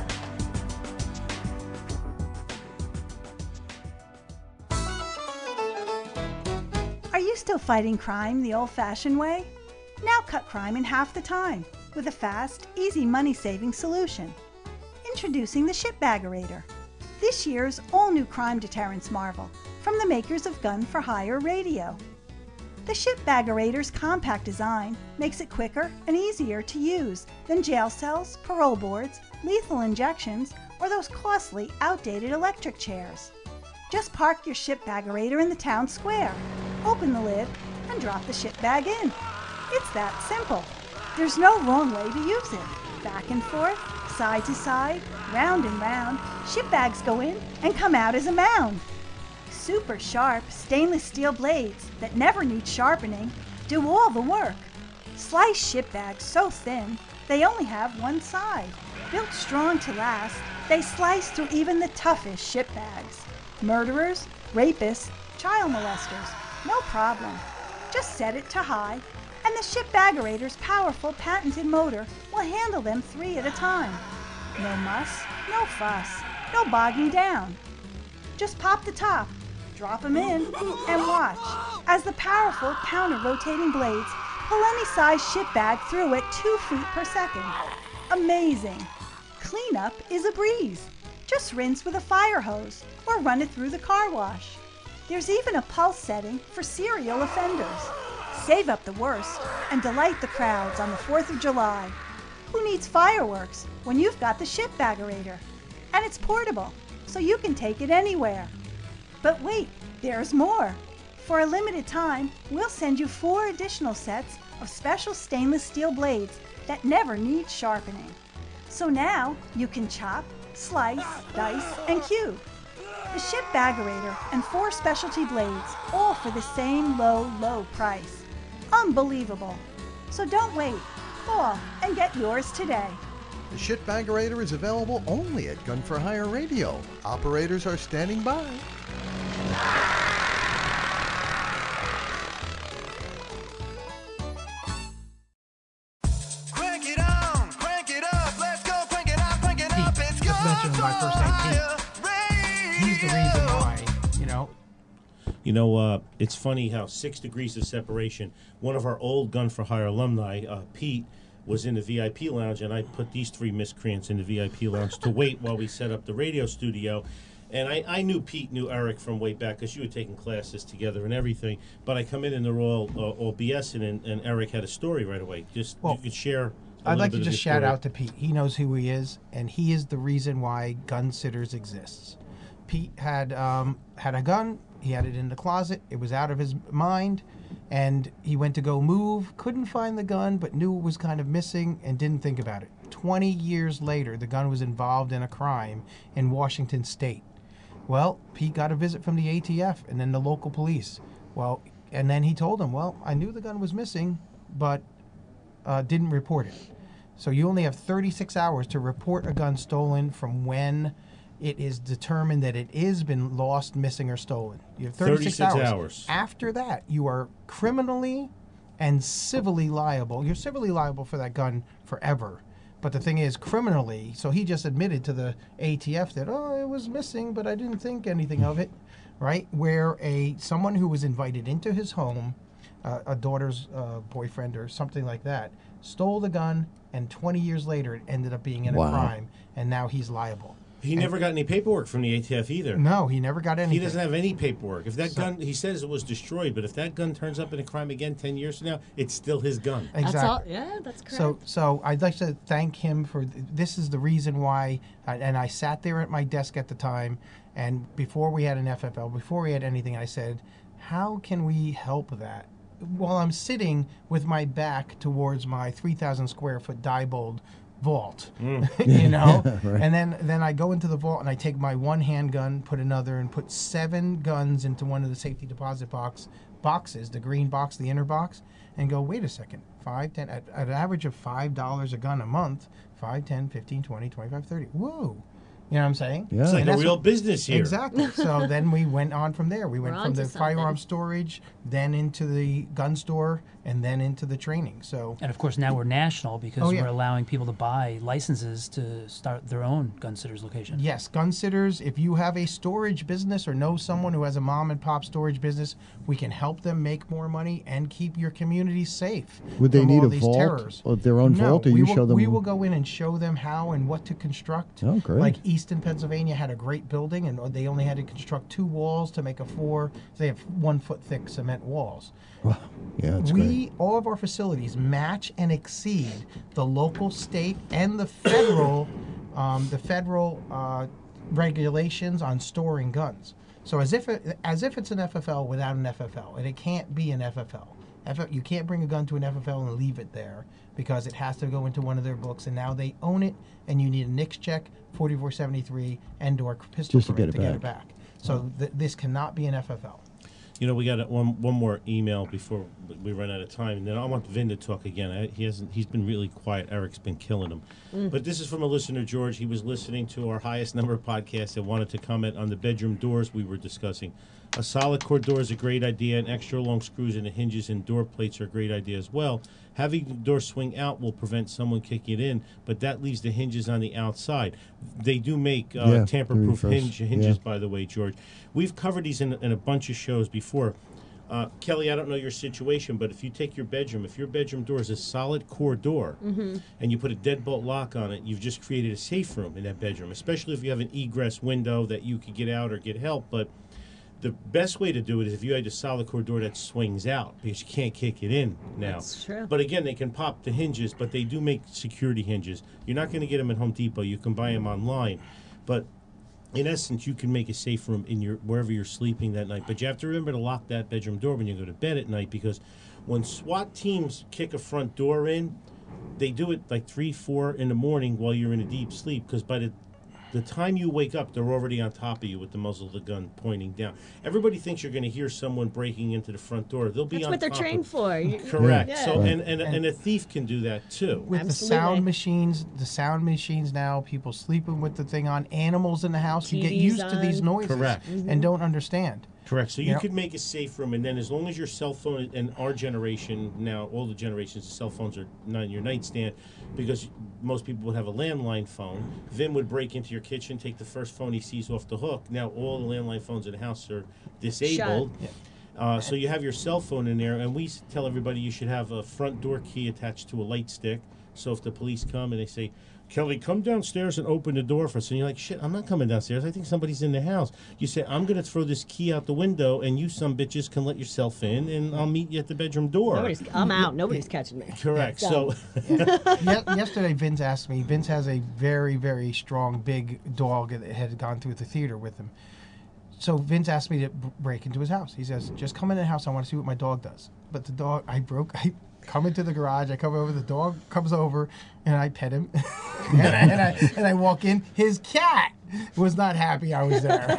Are you still fighting crime the old-fashioned way? Now cut crime in half the time with a fast, easy money-saving solution. Introducing the Shipbaggerator, this year's all-new crime deterrence marvel from the makers of Gun for Hire Radio. The Shipbaggerator's compact design makes it quicker and easier to use than jail cells, parole boards, lethal injections, or those costly, outdated electric chairs. Just park your Shipbaggerator in the town square, open the lid, and drop the ship bag in. It's that simple. There's no wrong way to use it. Back and forth, side to side, round and round, ship bags go in and come out as a mound. Super sharp stainless steel blades that never need sharpening do all the work. Slice ship bags so thin they only have one side. Built strong to last, they slice through even the toughest ship bags. Murderers, rapists, child molesters, no problem. Just set it to high, and the Shipbaggerator's powerful patented motor will handle them 3 at a time. No muss, no fuss, no bogging down. Just pop the top, drop them in, and watch as the powerful counter-rotating blades pull any size ship bag through at 2 feet per second. Amazing! Cleanup is a breeze. Just rinse with a fire hose or run it through the car wash. There's even a pulse setting for serial offenders. Save up the worst and delight the crowds on the 4th of July. Who needs fireworks when you've got the Shipbaggerator? And it's portable, so you can take it anywhere. But wait, there's more. For a limited time, we'll send you 4 additional sets of special stainless steel blades that never need sharpening. So now you can chop, slice, dice, and cube. The Shipbaggerator and 4 specialty blades, all for the same low price. Unbelievable. So don't wait. Call and get yours today. The Shipbaggerator is available only at Gun for Hire Radio. Operators are standing by. Crank it on, crank it up, let's go, crank it up, it's just mentioned my first name, Pete. He's the reason why, you know. You know, it's funny how 6 degrees of separation. One of our old Gun for Hire alumni, Pete, was in the VIP lounge, and I put these 3 miscreants in the VIP lounge to wait while we set up the radio studio. And I knew Pete knew Eric from way back because you had taken classes together and everything. But I come in and they're all BSing, and Eric had a story right away. Just you could share. I'd like to just shout out to Pete. He knows who he is, and he is the reason why Gun Sitters exists. Pete had a gun. He had it in the closet. It was out of his mind, and he went to go move. Couldn't find the gun, but knew it was kind of missing and didn't think about it. 20 years later, the gun was involved in a crime in Washington State. Well, Pete got a visit from the ATF and then the local police. Well, and then he told them, well, I knew the gun was missing, but didn't report it. So you only have 36 hours to report a gun stolen from when it is determined that it has been lost, missing, or stolen. You have 36 hours. After that, you are criminally and civilly liable. You're civilly liable for that gun forever. But the thing is, criminally, so he just admitted to the ATF that, it was missing, but I didn't think anything of it, right? Where someone who was invited into his home, a daughter's boyfriend or something like that, stole the gun, and 20 years later it ended up being in a crime, and now he's liable. He never got any paperwork from the ATF either. No, he never got anything. He doesn't have any paperwork. If that gun, he says it was destroyed, but if that gun turns up in a crime again 10 years from now, it's still his gun. Exactly. That's all, yeah, that's correct. So I'd like to thank him for, this is the reason why, and I sat there at my desk at the time, and before we had an FFL, before we had anything, I said, how can we help that? While I'm sitting with my back towards my 3,000 square foot Diebold vault, Mm. you know. Right. And then I go into the vault and I take my one handgun, put another, and put 7 guns into one of the safety deposit boxes, the green box, the inner box, and go, wait a second, 5, 10, at an average of $5 a gun a month, 5, 10, 15, 20, 25, 30. Woo! You know what I'm saying? Yeah. It's like And a that's real what- business here. Exactly. So then we went on from there. We went We're from the onto something. firearm storage, then into the gun store, and then into the training. So And of course, now we're national because Oh, yeah. we're allowing people to buy licenses to start their own gun sitters location. yes, gun sitters, if you have a storage business or know someone who has a mom and pop storage business, we can help them make more money and keep your community safe. Would they from need all a these vault, terrors. or their own No, vault, or we you will, show them? We will go in and show them how and what to construct. Oh, great. Like Easton, Pennsylvania had a great building, and they only had to construct 2 walls to make a 4. They have 1 foot thick cement walls. Wow. Yeah, that's great. All of our facilities match and exceed the local, state, and the federal, regulations on storing guns. So as if it's an FFL without an FFL, and it can't be an FFL. You can't bring a gun to an FFL and leave it there because it has to go into one of their books, and now they own it, and you need a NICS check, 4473, and/or pistol Just to permit get it back. So this cannot be an FFL. You know, we got one more email before we run out of time, and then I want Vin to talk again. He's been really quiet. Eric's been killing him. But this is from a listener, George. He was listening to our highest number podcasts and wanted to comment on the bedroom doors we were discussing. A solid core door is a great idea, and extra long screws in the hinges and door plates are a great idea as well. Having the door swing out will prevent someone kicking it in, but that leaves the hinges on the outside. They do make Yeah, tamper-proof the refresh. hinges, Yeah. by the way, George. We've covered these in a bunch of shows before. Kelly, I don't know your situation, but if you take your bedroom door is a solid core door, and you put a deadbolt lock on it, you've just created a safe room in that bedroom, especially if you have an egress window that you could get out or get help. But the best way to do it is if you had a solid core door that swings out, because you can't kick it in now. That's true. But again, they can pop the hinges, but they do make security hinges. You're not going to get them at Home Depot. You can buy them online. But in essence, you can make a safe room in wherever you're sleeping that night. But you have to remember to lock that bedroom door when you go to bed at night, because when SWAT teams kick a front door in, they do it like 3, 4 in the morning while you're in a deep sleep, because by the time you wake up, they're already on top of you with the muzzle of the gun pointing down. Everybody thinks you're going to hear someone breaking into the front door. They'll be That's on what they're top trained of, for. Correct. Yeah. So Right. and a thief can do that too. With the sound machines now, people sleeping with the thing on, animals in the house, you get TVs used to these on. noises Correct. and don't understand. Correct. So you Yep. could make a safe room, and then as long as your cell phone, and our generation now, all the generations, the cell phones are not in your nightstand, because most people would have a landline phone. Vin would break into your kitchen, take the first phone he sees off the hook. Now all the landline phones in the house are disabled. So you have your cell phone in there, and we tell everybody you should have a front door key attached to a light stick. So if the police come and they say, Kelly, come downstairs and open the door for us. And you're like, shit, I'm not coming downstairs. I think somebody's in the house. You say, I'm going to throw this key out the window, and you some bitches can let yourself in, and I'll meet you at the bedroom door. I'm out. Nobody's catching me. Correct. Done. So Yesterday, Vince asked me. Vince has a very, very strong, big dog that had gone through the theater with him. So Vince asked me to break into his house. He says, just come in the house. I want to see what my dog does. But the dog, I come into the garage. I come over. The dog comes over, and I pet him. and I walk in. His cat was not happy I was there.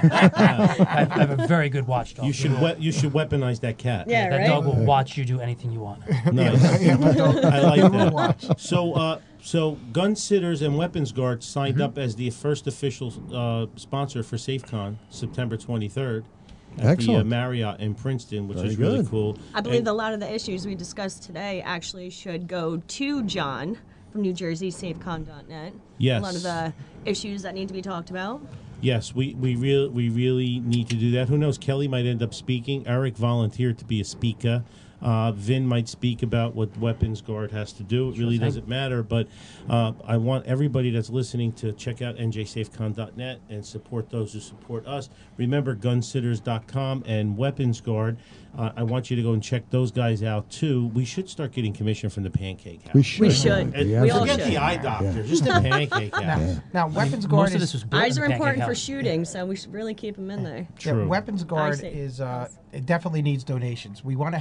I have a very good watchdog. you should weaponize that cat. Yeah, That right? dog will watch you do anything you want. Nice. Yeah, my dog- I like he will that. watch. So Gun Sitters and Weapons Guards signed up as the first official sponsor for SafeCon, September 23rd. At Excellent. the Marriott in Princeton, which Very is really good. cool. I believe And- a lot of the issues we discussed today actually should go to John from New Jersey, safecon.net. Yes. A lot of the issues that need to be talked about. Yes, we really need to do that. Who knows? Kelly might end up speaking. Eric volunteered to be a speaker. Vin might speak about what Weapons Guard has to do. It really doesn't matter, but I want everybody that's listening to check out njsafecon.net and support those who support us. Remember, gunsitters.com and Weapons Guard. I want you to go and check those guys out, too. We should start getting commission from the Pancake House. We should. We should. And We all forget should. the eye doctor, just the Pancake House. Now, Weapons Most Guard of is this was built Eyes in are the Pancake important for House. shooting, so we should really keep them in there. True. Weapons Guard see. is it definitely needs donations. We want to help these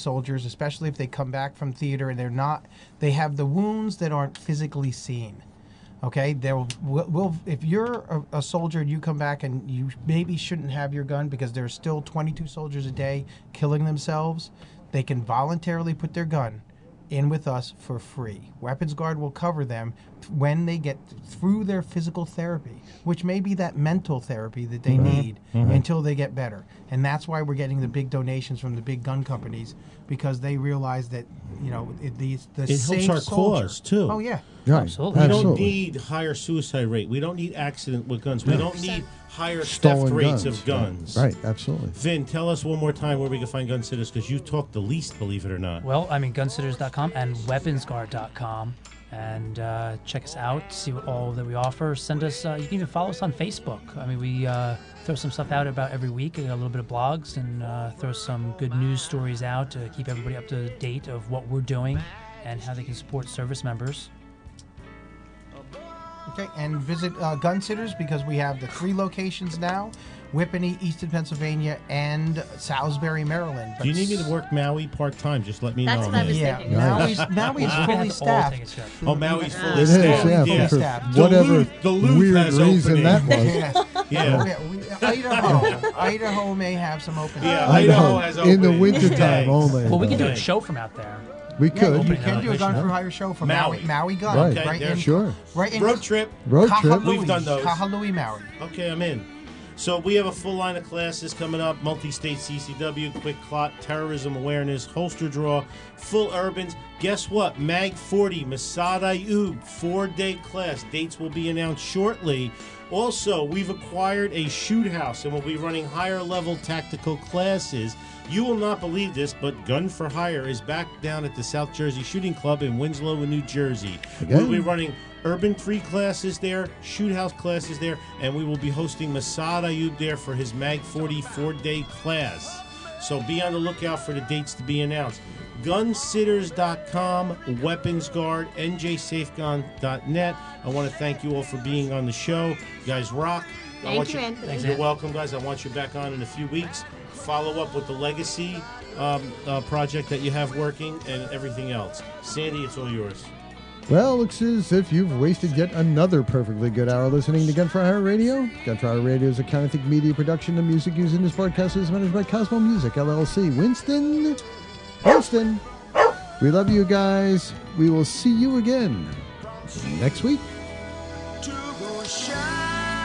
soldiers, especially if they come back from theater and they have the wounds that aren't physically seen. Okay, if you're a soldier and you come back and you maybe shouldn't have your gun because there's still 22 soldiers a day killing themselves, they can voluntarily put their gun in with us for free. Weapons Guard will cover them when they get through their physical therapy, which may be that mental therapy that they need until they get better. And that's why we're getting the big donations from the big gun companies, because they realize that, you know, the it helps our cause too. Oh yeah, Right. Absolutely. We don't need higher suicide rate. We don't need accident with guns. We don't need higher theft rates of guns. Right, absolutely. Vin, tell us one more time where we can find gun sitters, because you talk the least, believe it or not. Well, I mean, gunsitters.com and weaponsguard.com. And check us out, see what all that we offer. Send us, you can even follow us on Facebook. I mean, we throw some stuff out about every week, a little bit of blogs, and throw some good news stories out to keep everybody up to date of what we're doing and how they can support service members. Okay, and visit Gun Sitters, because we have the 3 locations now: Whippany, Easton, Pennsylvania, and Salisbury, Maryland. Do you need me to work Maui part-time? Just let me know. That's what I was thinking. Maui's fully staffed. Oh, Maui's fully It is, staffed. yeah, Yeah. for Staffed. whatever The Loop weird has reason opening. that was. Yeah. Idaho may have some openings. Yeah, Idaho has in the openings. wintertime Okay. only. Well, we can do a show from out there. We Yeah, could. you can do a Gun for Hire show from Maui Gun. Right. Okay, in, Sure. Right in Road trip. Road trip. Kahalui, We've done those. Kahalui, Maui. Okay, I'm in. So we have a full line of classes coming up: multi-state CCW, quick clot, terrorism awareness, holster draw, full urbans. Guess what? Mag 40, Masada Ayub, 4-day class. Dates will be announced shortly. Also, we've acquired a shoot house and we'll be running higher level tactical classes. You will not believe this, but Gun for Hire is back down at the South Jersey Shooting Club in Winslow, New Jersey. Again? We'll be running Urban 3 classes there, shoot house classes there, and we will be hosting Masad Ayub there for his Mag 40 4-day class. So be on the lookout for the dates to be announced. Gunsitters.com, Weapons Guard, NJSafeGun.net. I want to thank you all for being on the show. You guys rock. Thank you, Anthony. Thanks, You're Anthony. welcome, guys. I want you back on in a few weeks. Follow up with the Legacy project that you have working and everything else. Sandy, it's all yours. Well, looks as if you've wasted yet another perfectly good hour listening to Gun for Hire Radio. Gun for Hire Radio is a Counterfeit Media production. The music used in this broadcast is managed by Cosmo Music, LLC. Winston, we love you guys. We will see you again next week. To go shine.